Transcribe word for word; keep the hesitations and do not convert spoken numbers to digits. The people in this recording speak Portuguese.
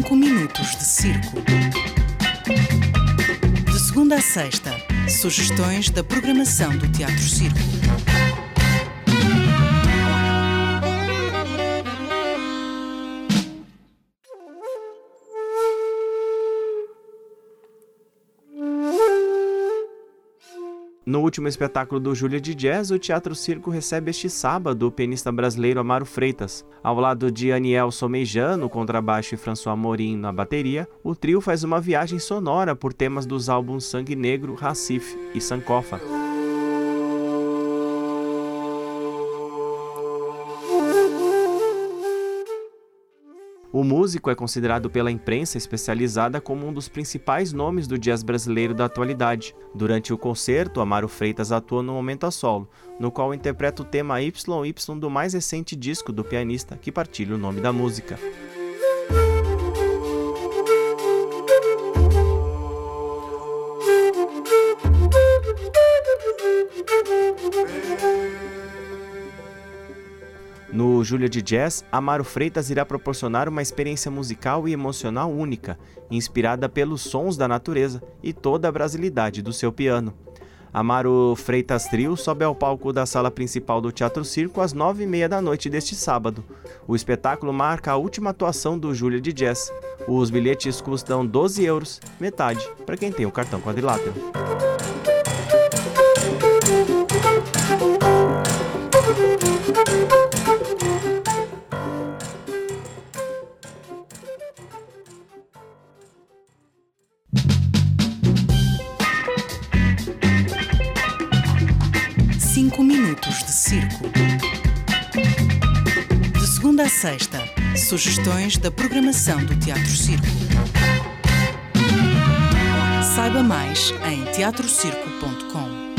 Cinco minutos de circo. De segunda a sexta, sugestões da programação do Teatro Circo. No último espetáculo do Júlia de Jazz, o Teatro Circo recebe este sábado o pianista brasileiro Amaro Freitas. Ao lado de Aniel Somejan no contrabaixo e François Morin na bateria, o trio faz uma viagem sonora por temas dos álbuns Sangue Negro, Racif e Sankofa. O músico é considerado pela imprensa especializada como um dos principais nomes do jazz brasileiro da atualidade. Durante o concerto, Amaro Freitas atua no momento a solo, no qual interpreta o tema Y Y do mais recente disco do pianista, que partilha o nome da música. No Júlia de Jazz, Amaro Freitas irá proporcionar uma experiência musical e emocional única, inspirada pelos sons da natureza e toda a brasilidade do seu piano. Amaro Freitas Trio sobe ao palco da sala principal do Teatro Circo às nove e meia da noite deste sábado. O espetáculo marca a última atuação do Júlia de Jazz. Os bilhetes custam doze euros, metade para quem tem o cartão quadrilátero. Cinco minutos de circo. De segunda a sexta, sugestões da programação do Teatro Circo. Saiba mais em teatro circo ponto com.